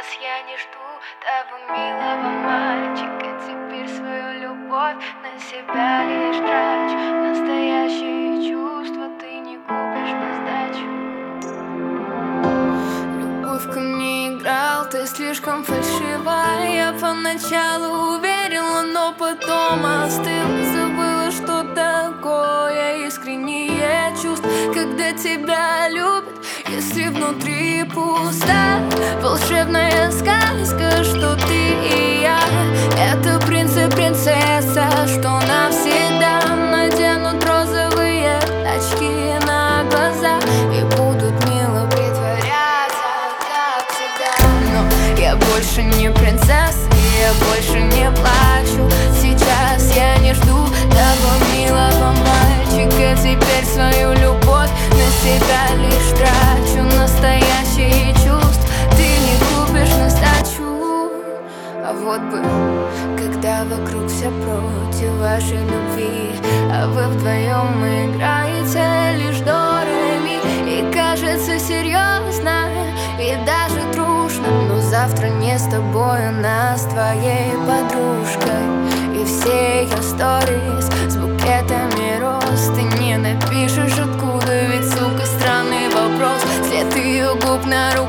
я не жду того милого мальчика. Теперь свою любовь на себя лишь трачу. Настоящие чувства ты не купишь на сдачу. Любовь ко мне играл, ты слишком фальшивая. Я поначалу уверила, но потом остыла. Забыла, что такое искреннее чувство, когда тебя любят, если внутри пусто. Волшебная сказка, что ты и я. Это принц и принцесса, что навсегда наденут розовые очки на глаза и будут мило притворяться, как всегда. Но я больше не принцесса, я больше не плачу. Сейчас я не жду того милого мальчика. Теперь свою любовь на себя лишь трачу. Настоящие чувства ты не купишь на сдачу. А вот бы, когда вокруг все против вашей любви, а вы вдвоем играете лишь до ре ми. И кажется серьезно, и даже дружно, но завтра не с тобой, она с твоей подружкой. И все ее сторис с букетами роз ты не напишешь откуда, ведь, сука, странный вопрос. След ее губ на руке